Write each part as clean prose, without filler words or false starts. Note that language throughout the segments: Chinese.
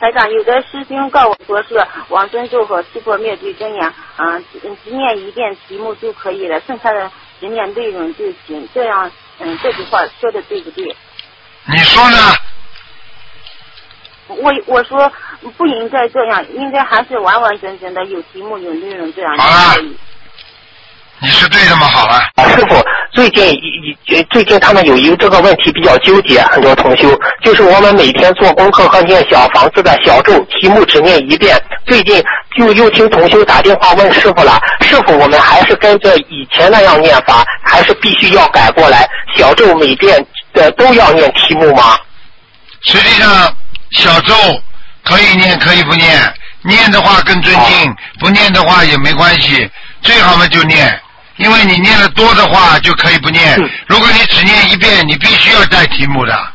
台长，有的师兄告我说是往生咒和七佛灭罪真言，只念一遍题目就可以了，剩下的只念内容就行。这样，这句话说的对不对？ 你说呢？ 我说不应该这样，应该还是完完整整的有题目有内容这样。 好了，你是对的吗？好了。 师傅，最近他们有一个这个问题比较纠结，很多同修，就是我们每天做功课和念小房子的小咒题目只念一遍，最近就又听同修打电话问师傅了，师傅我们还是跟着以前那样念法，还是必须要改过来？小咒每遍都要念题目吗？ 实际上小咒可以念可以不念，念的话更尊敬，不念的话也没关系，最好嘛就念。因为你念的多的话就可以不念，如果你只念一遍，你必须要带题目的。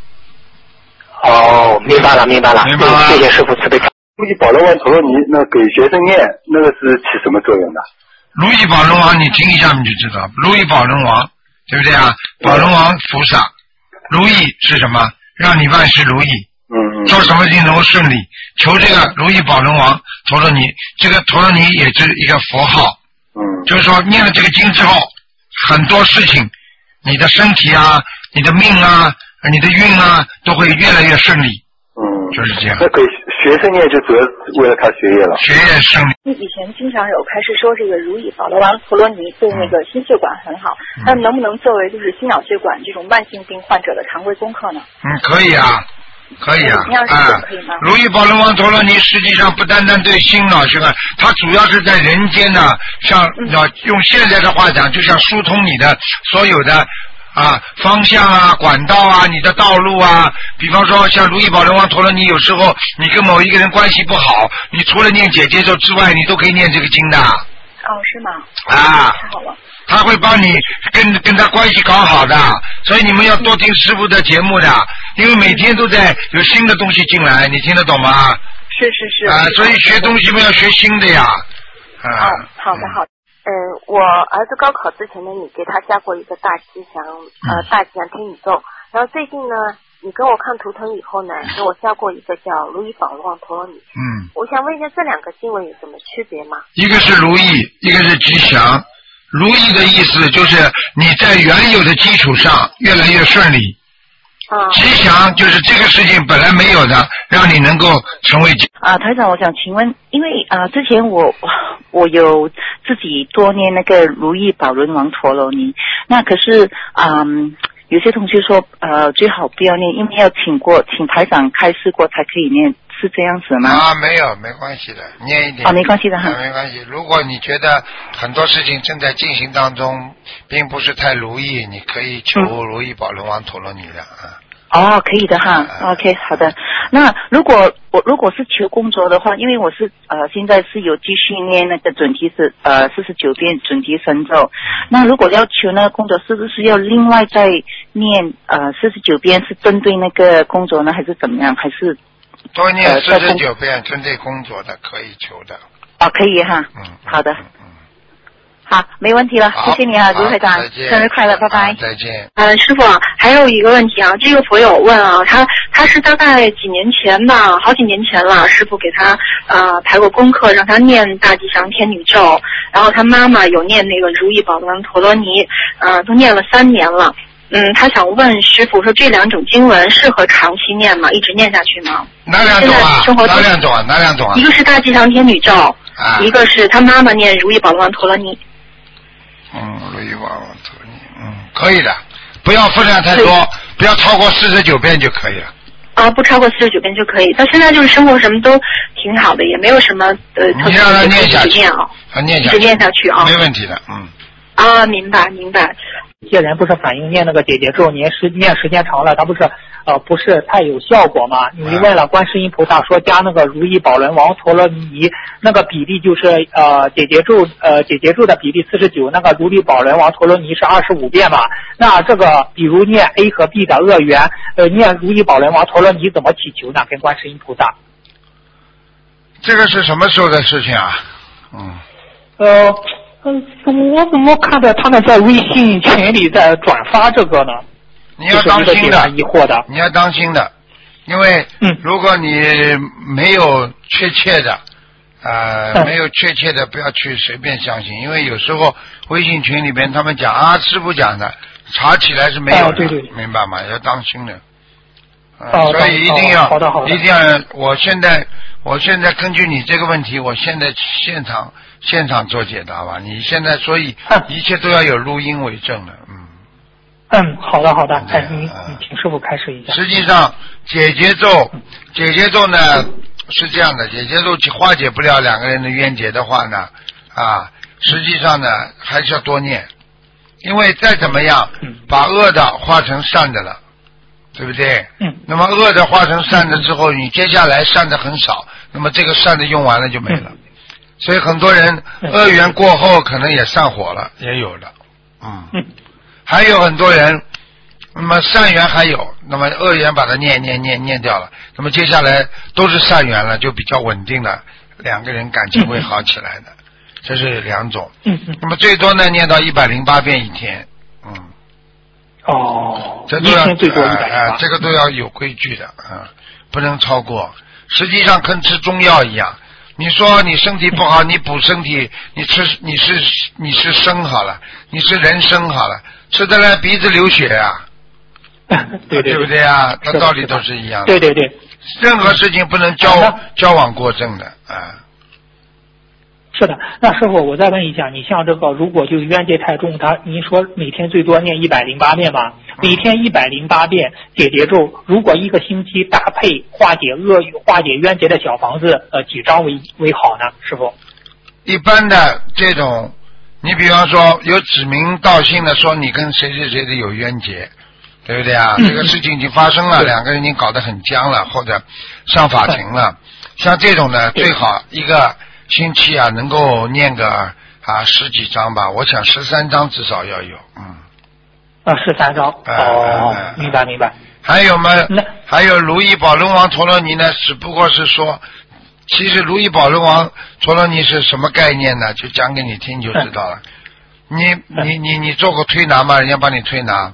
哦，明白了。谢谢师傅慈悲。 如意宝龙王陀罗尼，那给学生念，那个是起什么作用的？ 如意宝龙王，你听一下你就知道，如意宝龙王，对不对啊？宝龙王菩萨，如意是什么？让你万事如意。做什么事情能够顺利？求这个如意宝龙王陀罗尼，这个陀罗尼也是一个佛号。就是说念了这个经之后，很多事情，你的身体啊，你的命啊，你的运啊，都会越来越顺利。就是这样。 那给学生念就主要是为了他学业了。 学业顺利。 你以前经常有开始说这个如意宝龙王陀罗尼对那个心血管很好，那能不能作为就是心脑血管这种慢性病患者的常规功课呢？ 可以啊。可以啊，如意宝龙王陀罗尼实际上不单单对心脑血管，它主要是在人间呢，像用现在的话讲，就像疏通你的所有的方向啊、管道啊、你的道路啊。比方说像如意宝龙王陀罗尼，有时候你跟某一个人关系不好，你除了念姐姐咒之外，你都可以念这个经的。 是吗？太好了。 他会帮你跟他关系搞好的，所以你们要多听师傅的节目的，因为每天都在有新的东西进来，你听得懂吗？ 是。 所以学东西们要学新的呀。 好的。 我儿子高考之前呢，你给他加过一个大吉祥天宇宙，然后最近呢，你跟我看图腾以后呢，给我加过一个叫如意宝龙王陀罗尼。我想问一下，这两个经文有什么区别吗？ 一个是如意，一个是吉祥。如意的意思就是你在原有的基础上越来越顺利。吉祥就是这个事情本来没有的，让你能够成为台长，我想请问，因为之前我有自己多念那个如意宝轮王陀罗尼，那可是有些同学说最好不要念，因为要请台长开示过才可以念，是这样子吗？ 没有，没关系的，念一点。 没关系的哈。 没关系。如果你觉得很多事情正在进行当中，并不是太如意，你可以求如意宝龙王陀罗尼的可以的哈。OK， 好的。那如果是求工作的话，因为我是现在是有继续念那个准提是49遍准提神咒，那如果要求那个工作，是不是要另外再念49遍，是针对那个工作呢，还是怎么样？还是多念49遍针对工作的可以求的。 可以哈。好的。好，没问题了，谢谢你啊，卢台长，生日快乐，拜拜。 再见。 师傅，还有一个问题啊，这个佛友问啊，他是大概几年前吧，好几年前了，师傅给他排过功课，让他念大吉祥天女咒，然后他妈妈有念那个如意宝龙王陀罗尼，都念了3年了。他想问师傅说，这两种经文适合长期念吗？一直念下去吗？ 哪两种啊？哪两种啊？ 一个是大吉祥天女咒，一个是他妈妈念如意宝龙王陀罗尼。 如意宝龙王陀罗尼，可以的，不要分量太多，不要超过49遍就可以了。 不超过49遍就可以。到现在就是生活什么都挺好的，也没有什么你让他念下去， 一直念下去啊， 没问题的。 明白。 有些人不是反映念那个姐姐咒，念时间长了，他不是太有效果嘛？你问了观世音菩萨说加那个如意宝轮王陀罗尼，那个比例就是姐姐咒的比例49，那个如意宝轮王陀罗尼是25遍嘛？那这个比如念 A 和 B 的恶缘，念如意宝轮王陀罗尼怎么祈求呢？跟观世音菩萨。 这个是什么时候的事情啊？ 我怎么看到他们在微信群里在转发这个呢？ 你要当心的， 疑惑的。 你要当心的。 因为如果你没有确切的没有确切的，不要去随便相信，因为有时候微信群里边他们讲啊，师傅讲的，查起来是没有的， 对对， 明白吗？要当心的。所以一定要，一定要。我现在根据你这个问题，我现在现场做解答吧。你现在所以一切都要有录音为证的， 好的，你请师傅开始一下。 实际上解结咒呢是这样的，解结咒化解不了两个人的冤结的话呢，实际上呢还是要多念，因为再怎么样，把恶的化成善的了。对不对？那么恶的化成善的之后，你接下来善的很少，那么这个善的用完了就没了。所以很多人恶缘过后可能也散伙了，也有的。还有很多人，那么善缘还有，那么恶缘把它念掉了，那么接下来都是善缘了，就比较稳定了，两个人感情会好起来的。这是两种。那么最多呢念到108遍一天。这都要最多108， 这个都要有规矩的，不能超过。实际上跟吃中药一样，你说你身体不好，你补身体，你是生好了，你是人参好了，吃得来鼻子流血啊，对不对啊？那道理都是一样的。 对， 任何事情不能交往过正的是的，那师傅，我再问一下，你像这个，如果就是冤结太重，您说每天最多念108遍嘛？每天108遍解结咒，如果一个星期搭配化解冤结的小房子，几张为好呢？师傅？ 一般的这种，你比方说有指名道姓的说你跟谁的有冤结，对不对啊？这个事情已经发生了，两个人已经搞得很僵了，或者上法庭了，像这种呢，最好一个星期能够念个10几章吧，我想13章至少要有 ，13章。明白。 还有嘛？还有如意宝轮王陀罗尼呢？只不过是说，其实如意宝轮王陀罗尼是什么概念呢？就讲给你听就知道了。你做过推拿吗？人家帮你推拿。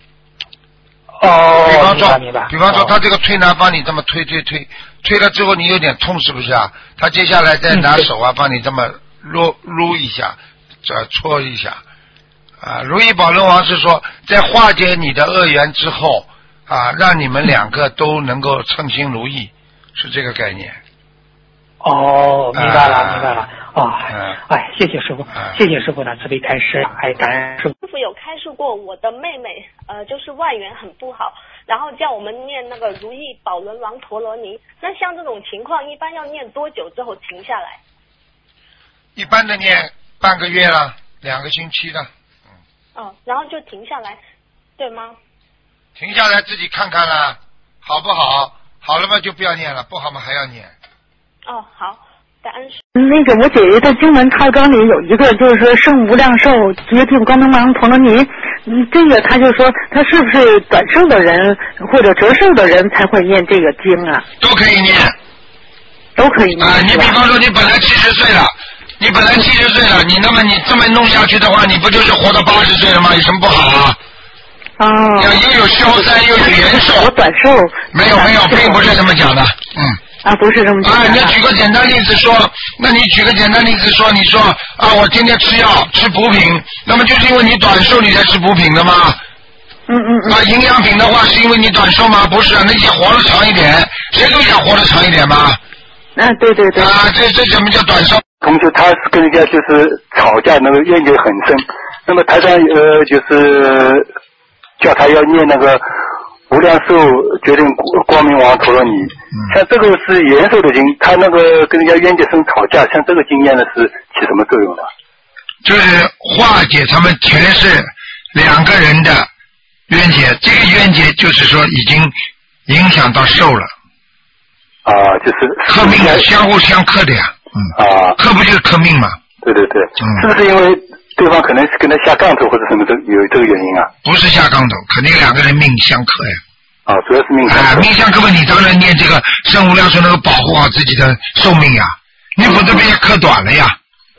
比方说他这个推拿帮你这么推了之后你有点痛是不是啊？他接下来再拿手帮你这么撸一下，搓一下。如意宝轮王是说在化解你的恶缘之后让你们两个都能够称心如意，是这个概念。 明白了。谢谢师傅，谢谢师傅的慈悲开示，感恩师傅。 师傅有开示过我的妹妹，就是外缘很不好，然后叫我们念那个如意宝轮王陀罗尼。那像这种情况，一般要念多久之后停下来？ 一般的念半个月了，2个星期了。 然后就停下来，对吗？ 停下来自己看看了，好不好？好了嘛就不要念了，不好嘛还要念。 好。感恩师。 那个我姐姐的经文套章里有一个就是说圣无量寿决定光明王陀罗尼，这个他就说他是不是短寿的人或者折寿的人才会念这个经啊？ 都可以念。你比方说你本来70岁了，你那么你这么弄下去的话，你不就是活到80岁了吗？有什么不好啊？又有消灾又有延寿。 我短寿。 没有，并不是这么讲的。 不是这么讲的。 你举个简单例子说，你说我天天吃药吃补品，那么就是因为你短寿你才吃补品的吗？营养品的话是因为你短寿吗？不是，那你活得长一点，谁都想活得长一点嘛。 对。 这怎么叫短寿？ 同学他是跟人家就是吵架，那个冤结很深，那么台上就是叫他要念那个无量寿决定光明王陀罗尼，像这个是延寿的经，他那个跟人家冤结生吵架，像这个经验呢是起什么作用呢？ 就是化解他们全是两个人的冤结，这个冤结就是说已经影响到寿了。 就是克命的，相互相克的呀。克不就是克命嘛？ 对。是不是因为对方可能是跟他下杠头或者什么的，有这个原因啊？ 不是下杠头，肯定两个人命相克呀。 主要是命相克。 命相克嘛，你当然念这个圣无量寿能够保护好自己的寿命呀，你否则被克短了呀。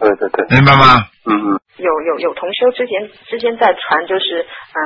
对， 明白吗？ 有同修之前在传，就是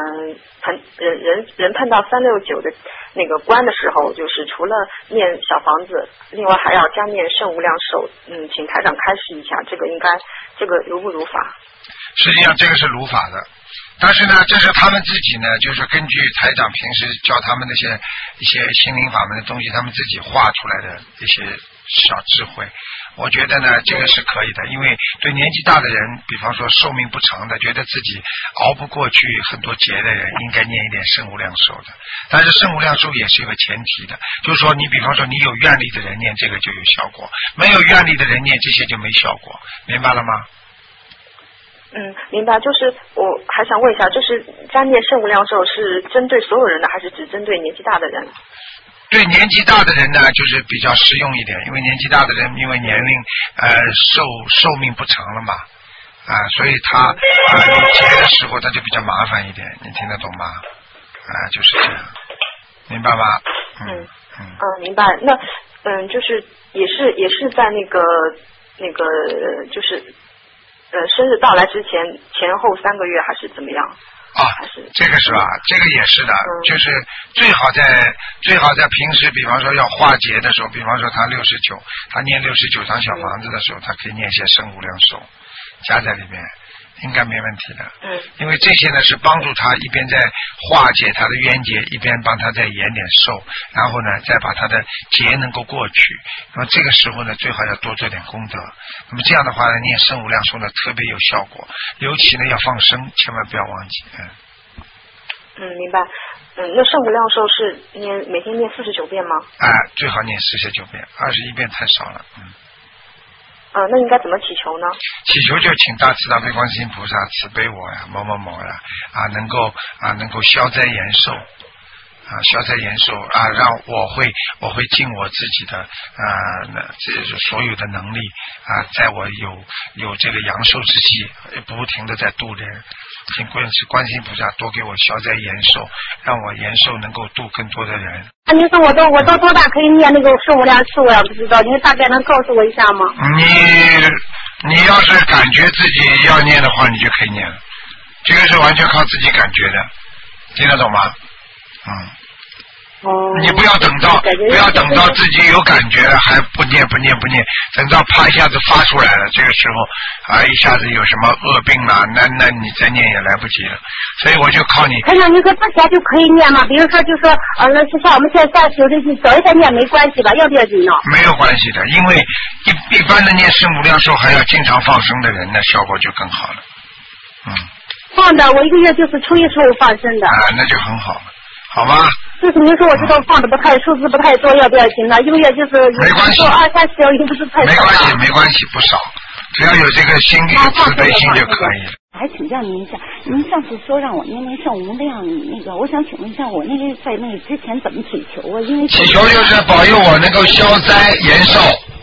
人碰到369的那个关的时候，就是除了念小房子，另外还要加念圣无量寿。请台长开示一下，这个如不如法？ 实际上这个是如法的，但是呢，这是他们自己呢，就是根据台长平时教他们那些一些心灵法门的东西，他们自己画出来的一些小智慧。我觉得呢，这个是可以的，因为对年纪大的人，比方说寿命不长的，觉得自己熬不过去很多劫的人，应该念一点圣无量寿的。但是圣无量寿也是有个前提的，就是说你比方说你有愿力的人念这个就有效果，没有愿力的人念这些就没效果，明白了吗？ 明白。就是我还想问一下，就是加念圣无量寿是针对所有人的，还是只针对年纪大的人？ 对年纪大的人呢，就是比较实用一点，因为年纪大的人因为年龄寿命不长了嘛，所以他有劫的时候他就比较麻烦一点，你听得懂吗？就是这样，明白吗？ 明白。那就是也是在那个就是生日到来之前后3个月还是怎么样？这个是吧？这个也是的，就是最好在平时，比方说要化解的时候，比方说他69，他念69张小房子的时候，他可以念些圣无量寿加在里面，应该没问题的。因为这些呢是帮助他一边在化解他的冤结，一边帮他再延点寿，然后呢再把他的劫能够过去。那么这个时候呢，最好要多做点功德。那么这样的话呢，念圣无量寿呢特别有效果，尤其呢要放生，千万不要忘记。 明白。那圣无量寿是每天念49遍吗？ 最好念49遍，21遍太少了。 那应该怎么祈求呢？ 祈求就请大慈大悲观世音菩萨慈悲我呀，某某某呀，能够消灾延寿。消灾延寿让我会尽我自己的这所有的能力在我有这个阳寿之际，不停的在度人，请观世音菩萨多给我消灾延寿，让我延寿能够度更多的人。 你说我到多大可以念那个圣无量寿？我也不知道，你大概能告诉我一下吗？ 你要是感觉自己要念的话，你就可以念了，这个是完全靠自己感觉的，听得懂吗？你不要等到自己有感觉了还不念，等到啪一下子发出来了，这个时候一下子有什么恶病了，那你再念也来不及了。所以我就靠你。 台长，你说之前就可以念吗？比如说就说那就像我们现在有的早一点念没关系吧？要不要紧呢？ 没有关系的，因为一般的念圣无量寿还要经常放生的人，那效果就更好了。 放的，我一个月就是初一十五放生的。 那就很好了，好吗？ 就是您说我这个放的数字不太多，要不要紧呢？一个月就是没关系 ，20-30也不是太少。 没关系，不少，只要有这个心理慈悲心就可以了。 还请教您一下，您上次说让我念那圣无量那个，我想请问一下，我那个在那个之前怎么祈求啊？因为祈求就是保佑我能够消灾延寿。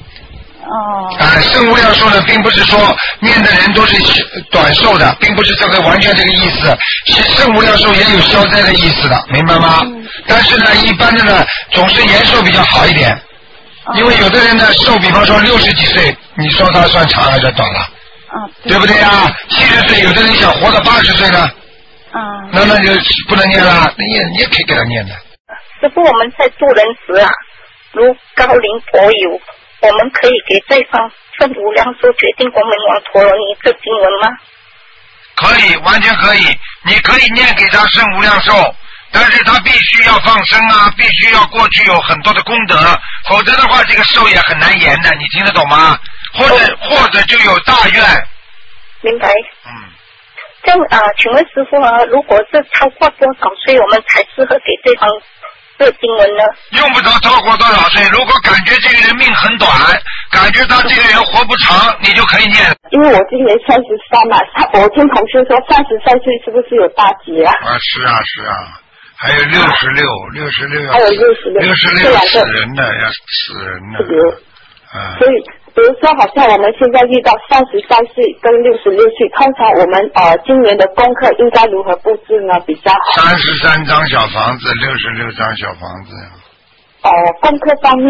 圣无量寿呢，并不是说念的人都是短寿的，并不是这个完全这个意思。圣无量寿也有消灾的意思的，明白吗？但是呢，一般的呢，总是延寿比较好一点，因为有的人呢寿，比方说60几岁，你说他算长还是短了？对不对啊？70岁，有的人想活到80岁呢，那就不能念了，你也可以给他念的。 师父，我们在度人时如高龄佛友，我们可以给对方圣无量寿决定光明王陀罗尼这经文吗？ 可以，完全可以。你可以念给他圣无量寿，但是他必须要放生必须要过去有很多的功德，否则的话这个寿也很难延的，你听得懂吗？或者就有大愿。 明白。这样请问师父如果是超过多少岁我们才适合给对方这经文呢？ 用不着超过多少岁，如果感觉这个人命很短，感觉他这个人活不长，你就可以念。 因为我今年33嘛，我听同事说33岁是不是有大劫啊？ 是啊，还有66 还有66 死人的要死人的。 所以比如说好像我们现在遇到33岁跟66岁，通常我们今年的功课应该如何布置呢比较好 ？33张小房子，66张小房子。 功课方面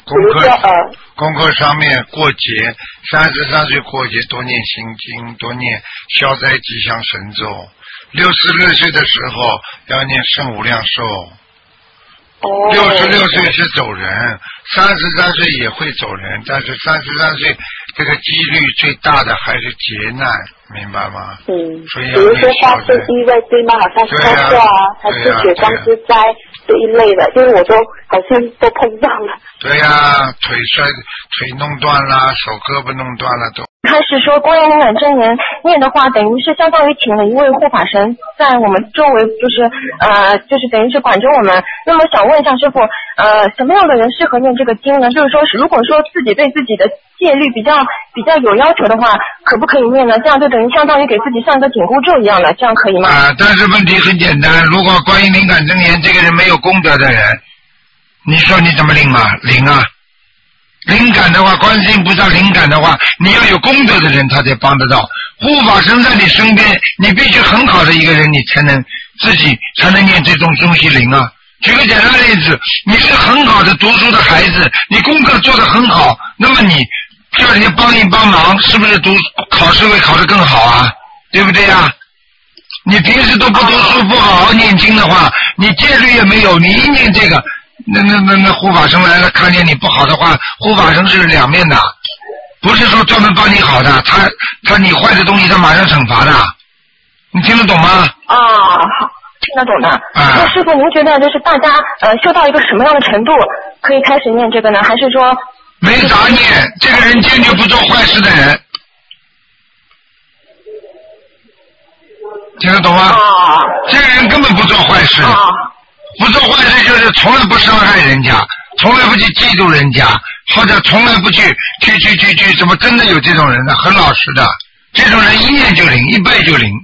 功课上面过节，33岁过节多念心经，多念消灾吉祥神咒。66岁的时候要念圣无量寿。66岁是走人，33岁也会走人，但是33岁这个几率最大的还是劫难，明白吗？所以比如说发生意外对吗？好像是车祸还是血光之灾这一类的，就是我都好像都碰到了。 对呀，腿弄断了，手胳膊弄断了都。 开始说观音灵感真言念的话，等于是相当于请了一位护法神在我们周围，就是等于是管着我们。那么想问一下师父，什么样的人适合念这个经呢？就是说，如果说自己对自己的戒律比较有要求的话，可不可以念呢？这样就等于相当于给自己上一个紧箍咒一样的，这样可以吗？ 但是问题很简单，如果观音灵感真言这个人没有功德的人，你说你怎么灵啊？灵啊！灵感的话，观世音菩萨灵感的话，你要有功德的人他才帮得到。护法神在你身边，你必须很好的一个人，你才能自己才能念这种东西灵啊。举个简单的例子，你是很好的读书的孩子，你功课做得很好，那么你叫人家帮一帮忙，是不是考试会考得更好啊？对不对呀？你平时都不读书，不好好念经的话，你戒律也没有，你一念这个。那护法神来了，看见你不好的话，护法神是两面的，不是说专门帮你好的，他你坏的东西他马上惩罚的，你听得懂吗？ 好，听得懂的。那师父，您觉得就是大家修到一个什么样的程度可以开始念这个呢？还是说没杂念？这个人坚决不做坏事的人，听得懂吗？这个人根本不做坏事。不做坏事就是从来不伤害人家，从来不去嫉妒人家，或者从来不去怎么真的有这种人呢？很老实的，这种人一念就灵，一拜就灵。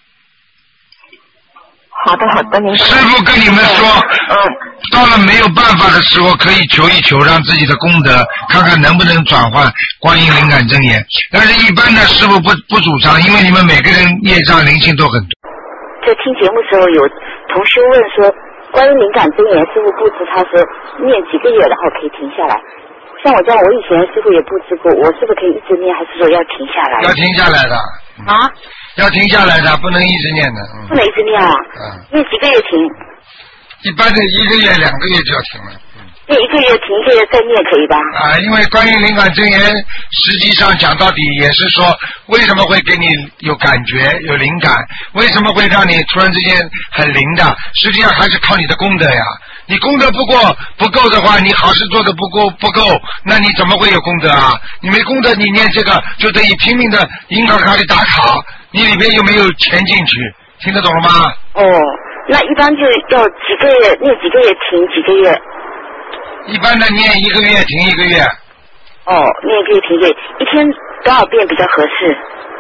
好的，您师父跟你们说，到了没有办法的时候，可以求一求，让自己的功德看看能不能转换观音灵感真言。但是一般的师父不主张，因为你们每个人业障灵性都很多。 在听节目的时候，有同修问说，关于灵感真言，师父布置他说念几个月，然后可以停下来。像我以前师父也布置过，我是不是可以一直念，还是说要停下来？ 要停下来的。要停下来的，不能一直念的。 不能一直念啊？念几个月停？ 一般的1个月、2个月就要停了。 念1个月停1个月再念可以吧？ 因为关于灵感真言，实际上讲到底也是说，为什么会给你有感觉、有灵感？为什么会让你突然之间很灵的？实际上还是靠你的功德呀。你功德不够的话，你好事做的不够，那你怎么会有功德啊？你没功德，你念这个就等于拼命的银行卡里打卡，你里面又没有钱进去，听得懂了吗？ 那一般就要几个月念几个月停几个月。 一般的念1个月停1个月。 念1个月停1个月，一天多少遍比较合适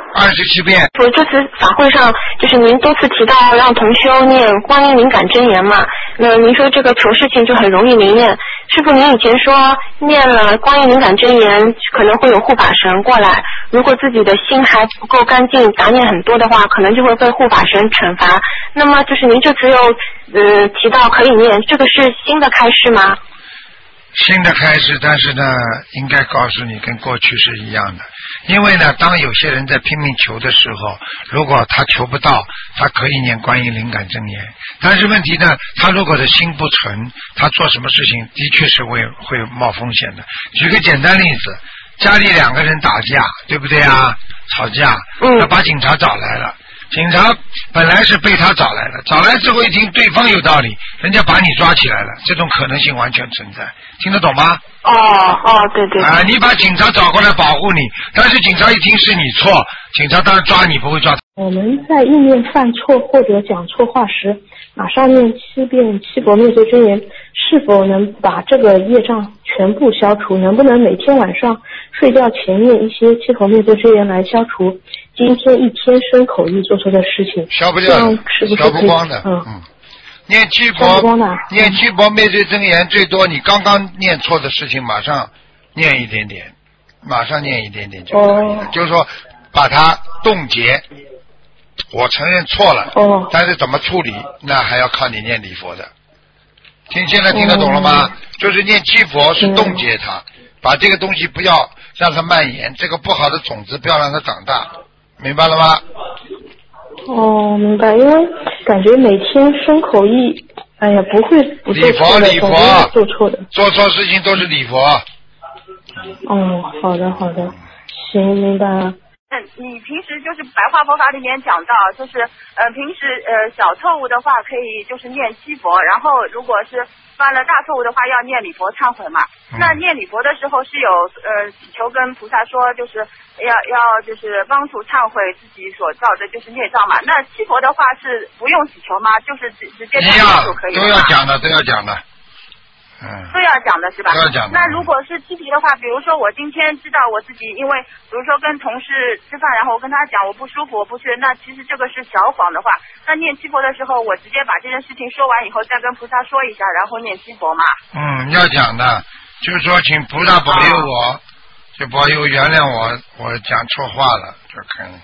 ？27遍。 我这次法会上，就是您多次提到让同修念观音灵感真言嘛，那您说这个求事情就很容易灵验。师父，您以前说念了观音灵感真言，可能会有护法神过来，如果自己的心还不够干净，杂念很多的话，可能就会被护法神惩罚。那么就是您这次又提到可以念，这个是新的开示吗？ 新的开始，但是呢，应该告诉你跟过去是一样的。因为呢，当有些人在拼命求的时候，如果他求不到，他可以念观音灵感真言。但是问题呢，他如果的心不纯，他做什么事情的确是会冒风险的。举个简单例子，家里2个人打架，对不对啊？吵架，他把警察找来了。警察本来是被他找来的，找来之后一听对方有道理，人家把你抓起来了，这种可能性完全存在，听得懂吗？对。你把警察找过来保护你，但是警察一听是你错，警察当然抓你，不会抓他。 我们在意念犯错或者讲错话时，马上念7遍七佛灭罪真言，是否能把这个业障全部消除？能不能每天晚上睡觉前念一些七佛灭罪真言来消除今天一天生口意做错的事情？ 消不掉的，消不光的。念七佛灭罪真言，最多你刚刚念错的事情，马上念一点点就可以了。就是说把它冻结。我承认错了，但是怎么处理，那还要靠你念礼佛的。 现在听得懂了吗？就是念七佛是冻结它，把这个东西不要让它蔓延，这个不好的种子不要让它长大，明白了吗？ 哦，明白。因为感觉每天身口意，哎呀，不会不做错的， 礼佛， 做错的， 做错事情都是礼佛。 哦，好的，行，明白了。 你平时就是白话佛法里面讲到，就是平时小错误的话可以就是念七佛，然后如果是犯了大错误的话要念礼佛忏悔嘛。那念礼佛的时候是有祈求跟菩萨说，就是要就是帮助忏悔自己所造的就是孽障嘛。那七佛的话是不用祈求吗？就是直接念就可以了吗？ 都要讲的。 都要讲的是吧？ 都要讲的。 那如果是七题的话，比如说我今天知道我自己因为比如说跟同事吃饭，然后我跟他讲我不舒服我不去，那其实这个是小谎的话，那念七佛的时候我直接把这件事情说完以后再跟菩萨说一下，然后念七佛嘛。 要讲的，就是说请菩萨保佑我，就保佑原谅我讲错话了就可以。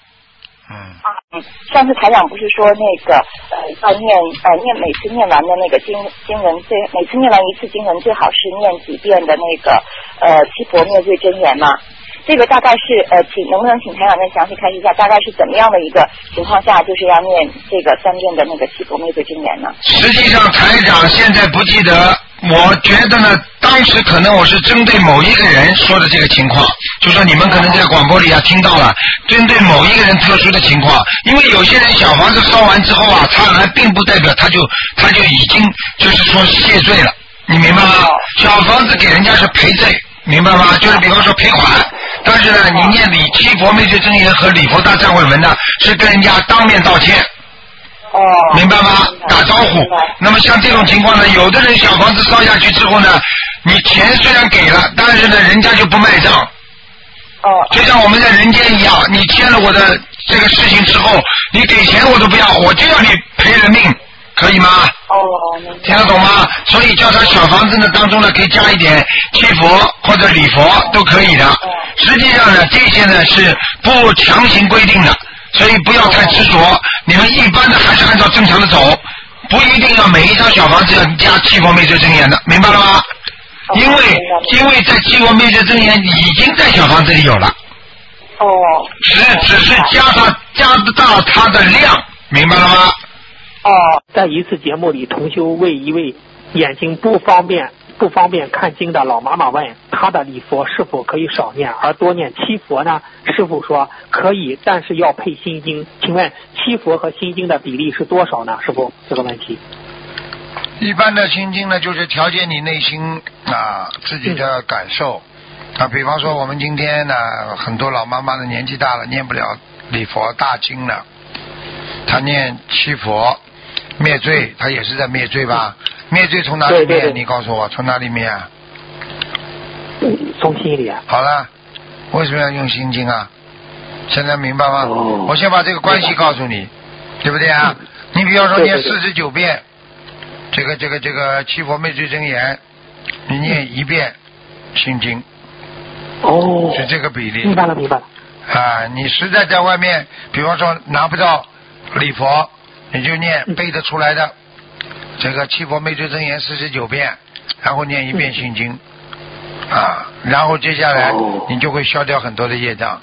上次台长不是说那个要念每次念完的那个经文每次念完一次经文最好是念几遍的那个七佛灭罪真言嘛？这个大概是能不能请台长再详细开示一下，大概是怎么样的一个情况下，就是要念这个3遍的那个七佛灭罪真言呢？ 实际上台长现在不记得，我觉得呢，当时可能我是针对某一个人说的这个情况，就说你们可能在广播里听到了，针对某一个人特殊的情况，因为有些人小房子烧完之后他还并不代表他就已经就是说谢罪了，你明白吗？小房子给人家是赔罪。明白吗？就是比方说赔款，但是呢，你念七佛灭罪真言和礼佛大忏悔文呢，是跟人家当面道歉。明白吗？打招呼。那么像这种情况呢，有的人小房子烧下去之后呢，你钱虽然给了，但是呢，人家就不卖账。就像我们在人间一样，你签了我的这个事情之后，你给钱我都不要，我就要你赔人命。可以吗？听得懂吗？所以叫他小房子呢当中呢可以加一点七佛或者礼佛都可以的。实际上呢这些呢是不强行规定的，所以不要太执着。你们一般的还是按照正常的走，不一定要每一张小房子要加七佛灭罪真言的，明白了吗？因为在七佛灭罪真言已经在小房子里有了。只是加大它的量，明白了吗？ 在一次节目里，同修为一位眼睛不方便看经的老妈妈问，她的礼佛是否可以少念，而多念七佛呢？师父说可以，但是要配心经。请问七佛和心经的比例是多少呢？师父，这个问题。 一般的心经呢，就是调节你内心自己的感受比方说我们今天呢，很多老妈妈的年纪大了，念不了礼佛大经了，她念七佛灭罪，他也是在灭罪吧？灭罪从哪里灭？你告诉我，从哪里灭啊？ 从心里啊。 好了，为什么要用心经啊？现在明白吗？我先把这个关系告诉你，对不对啊？你比方说念49遍，这个七佛灭罪真言，你念1遍心经。是这个比例。 明白了。 你实在在外面，比方说拿不到礼佛。你就念背得出来的这个七佛灭罪真言49遍，然后念1遍心经然后接下来你就会消掉很多的业障。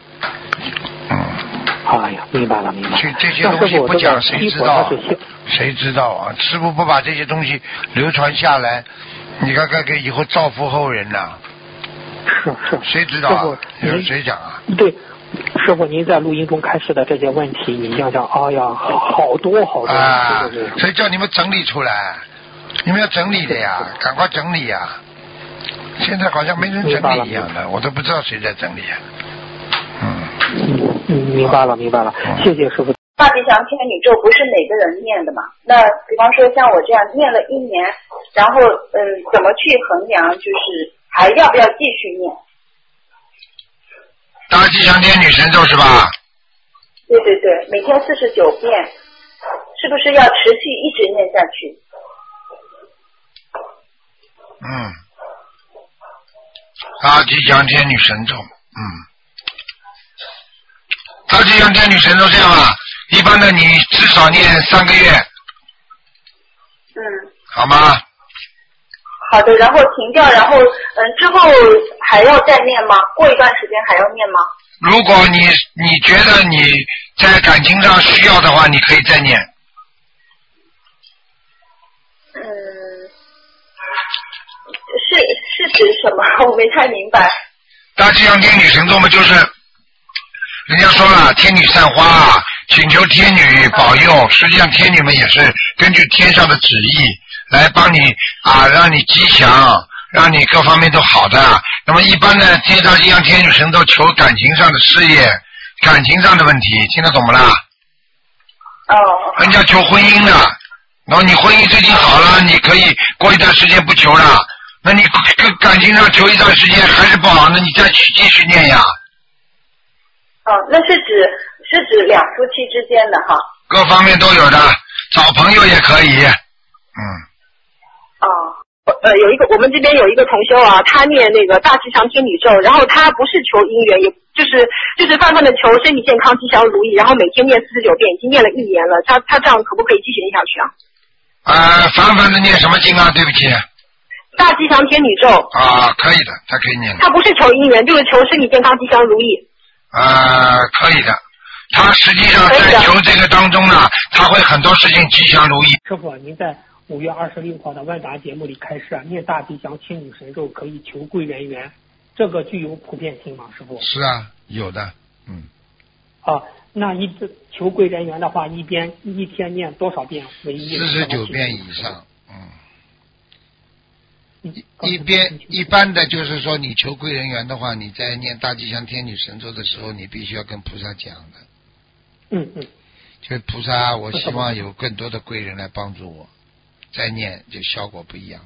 哎呀，明白了。 这些东西不讲谁知道？谁知道啊？师父不把这些东西流传下来，你看看以后造福后人呐。 是。 谁知道啊？谁讲啊？ 对。师傅，您在录音中开示的这些问题，你想想，哎呀，好多。 所以叫你们整理出来，你们要整理的呀，赶快整理呀！现在好像没人整理一样的，我都不知道谁在整理啊。 明白了。谢谢师傅。 大吉祥天女咒不是每个人念的嘛？那比方说像我这样念了1年，然后怎么去衡量，就是还要不要继续念？ 大吉祥天女神咒是吧？ 对，每天49遍，是不是要持续一直念下去？ 大吉祥天女神咒，大吉祥天女神咒这样一般的你至少念3个月，好吗？ 好的，然后停掉，然后之后还要再念吗？过一段时间还要念吗？ 如果你觉得你在感情上需要的话，你可以再念。 是指什么？我没太明白。 大吉祥天女神咒嘛，就是人家说了，天女散花，请求天女保佑。实际上，天女们也是根据天上的旨意来帮你让你吉祥，让你各方面都好的。那么一般的大吉祥天女神咒求感情上的事业、感情上的问题，听得懂不啦？人家求婚姻的，然后你婚姻最近好了，你可以过一段时间不求了。那你感情上求一段时间还是不好，那你再继续念呀。 那是指两夫妻之间的哈。 各方面都有的，找朋友也可以。 我们这边有一个同修啊，他念那个大吉祥天女咒，然后他不是求姻缘，也就是泛泛的求身体健康、吉祥如意，然后每天念49遍，已经念了1年了。他这样可不可以继续念下去啊？ 泛泛的念什么经啊？对不起。 大吉祥天女咒。 可以的，他可以念。 他不是求姻缘，就是求身体健康、吉祥如意。 可以的。他实际上在求这个当中呢，他会很多事情吉祥如意。 师傅，您在5月26号的问答节目里开示，念大吉祥天女神咒可以求贵人缘，这个具有普遍性吗？师傅？ 是啊，有的。 那求贵人缘的话，一天念多少遍为宜 ？49遍以上。一般的就是说，你求贵人缘的话，你在念大吉祥天女神咒的时候，你必须要跟菩萨讲的。就菩萨，我希望有更多的贵人来帮助我，再念就效果不一样。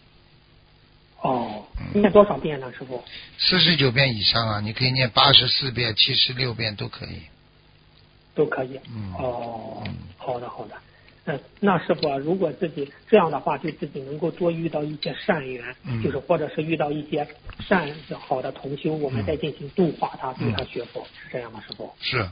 念多少遍呢，师傅 ？49遍以上啊，你可以念84遍、76遍都可以。 都可以。好的。那师傅，如果自己这样的话，对自己能够多遇到一些善缘，就是或者是遇到一些好的同修，我们再进行度化他，对他学佛，是这样吗，师傅？ 是。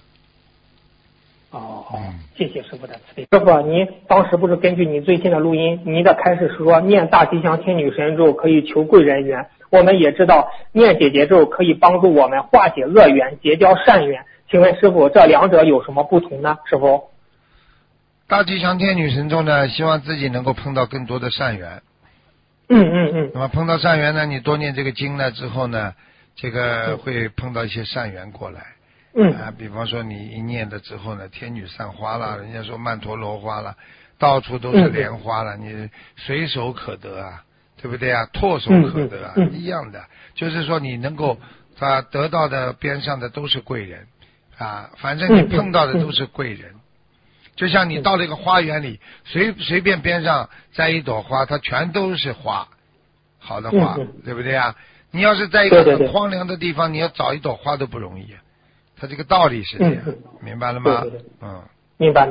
谢谢师傅的慈悲。师傅，您当时不是根据你最近的录音，您的开示是说念大吉祥天女神咒可以求贵人缘，我们也知道念解结咒可以帮助我们化解恶缘，结交善缘。请问师傅，这两者有什么不同呢？师傅？ 大吉祥天女神咒呢，希望自己能够碰到更多的善缘。那么碰到善缘呢，你多念这个经呢之后呢，这个会碰到一些善缘过来。比方说你一念的之后呢，天女散花了，人家说曼陀罗花了，到处都是莲花了，你随手可得啊，对不对啊？唾手可得啊，一样的，就是说你能够得到的边上的都是贵人反正你碰到的都是贵人。就像你到了一个花园里，随便边上栽一朵花，它全都是花，好的花，对不对啊？你要是在一个很荒凉的地方，你要找一朵花都不容易，它这个道理是这样，明白了吗？ 明白。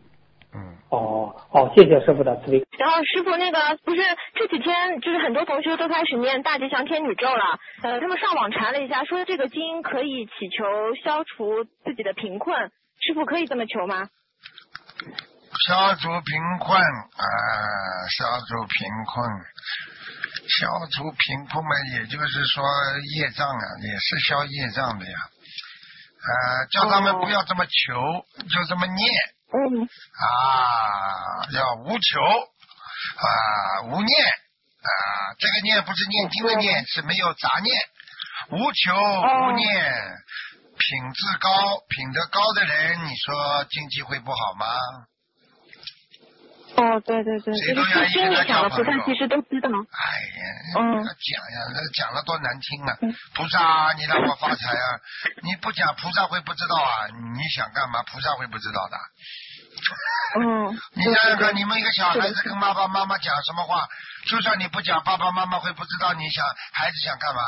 谢谢师傅的慈悲。 然后师傅不是这几天就是很多同学都开始念大吉祥天女咒了，他们上网查了一下，说这个经可以祈求消除自己的贫困，师傅可以这么求吗？ 消除贫困嘛，也就是说业障也是消业障的呀。叫他们不要这么求，就这么念。要无求无念这个念不是念经的念，是没有杂念，无求无念，品德高的人，你说经济会不好吗？ 对， 谁都要心里想的菩萨其实都知道。 讲了多难听啊！菩萨，你让我发财啊！你不讲，菩萨会不知道啊？你想干嘛？菩萨会不知道的。你想想看，你们一个小孩子跟爸爸妈妈讲什么话，就算你不讲，爸爸妈妈会不知道你想孩子想干嘛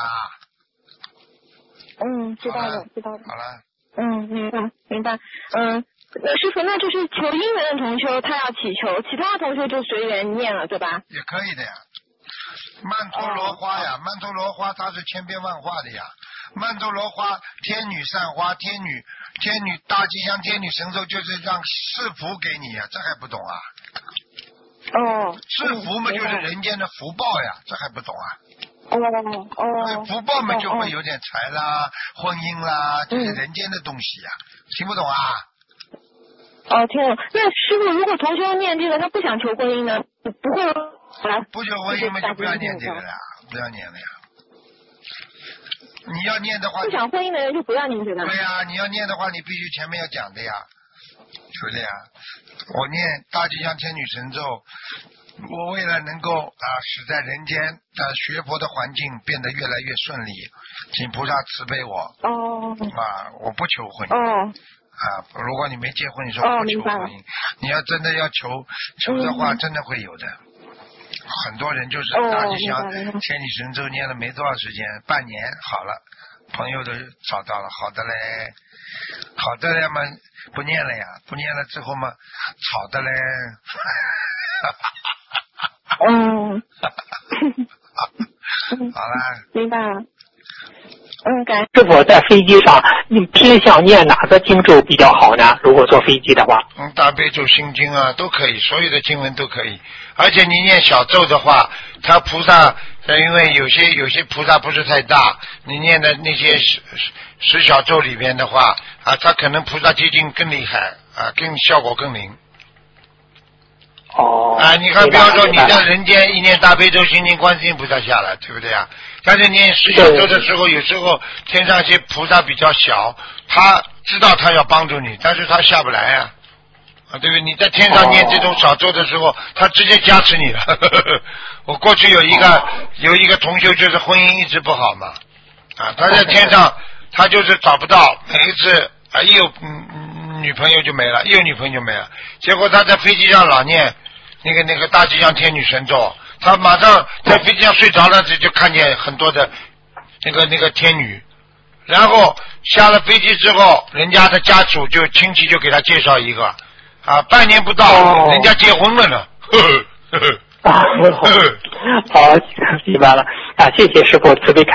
知道了。 好了。 明白。师傅，那就是求姻缘的同修，他要祈求，其他的同修就随缘念了，对吧？ 也可以的呀。曼陀罗花曼陀罗花它是千变万化的呀。曼陀罗花，天女散花，天女大吉祥天女神咒，就是让赐福给你呀，这还不懂啊？ 赐福嘛，就是人间的福报呀，这还不懂啊？福报嘛，就会有点财啦、婚姻啦，这些人间的东西呀，听不懂啊？ 听懂。那师傅，如果同学念这个，他不想求婚姻呢，不会来？ 不求婚姻嘛，就不要念这个了，不要念了呀。你要念的话， 不想婚姻的人就不要念这个。 对呀，你要念的话，你必须前面要讲的呀，对不对呀？我念大吉祥天女神咒，我为了能够使在人间学佛的环境变得越来越顺利，请菩萨慈悲我。我不求婚姻。如果你没结婚，你说不求婚姻，你要真的要求的话，真的会有的。很多人就是大吉祥天女神咒念了没多少时间，半年好了，朋友都找到了，好的嘞嘛，不念了呀，不念了之后嘛，好的嘞。好了， 明白了。 师傅在飞机上，你偏向念哪个经咒比较好呢？如果坐飞机的话， 大悲咒、心经啊，都可以，所有的经文都可以。而且你念小咒的话，他菩萨，因为有些菩萨不是太大，你念的那些十小咒里边的话他可能菩萨接近更厉害更效果更灵。你看，比方说你在人间一念大悲咒、心经、观世音菩萨下来，对不对啊？但是念十小咒的时候，有时候天上些菩萨比较小，他知道他要帮助你，但是他下不来呀，对不对？你在天上念这种小咒的时候，他直接加持你了。我过去有一个同修，就是婚姻一直不好嘛，他在天上他就是找不到，每一次一有女朋友就没了，一有女朋友就没了，结果他在飞机上老念那个大吉祥天女神咒，他马上在飞机上睡着了，就看见很多的那个天女，然后下了飞机之后，人家的家属亲戚就给他介绍一个半年不到人家结婚了呢。 好，明白了谢谢师父慈悲开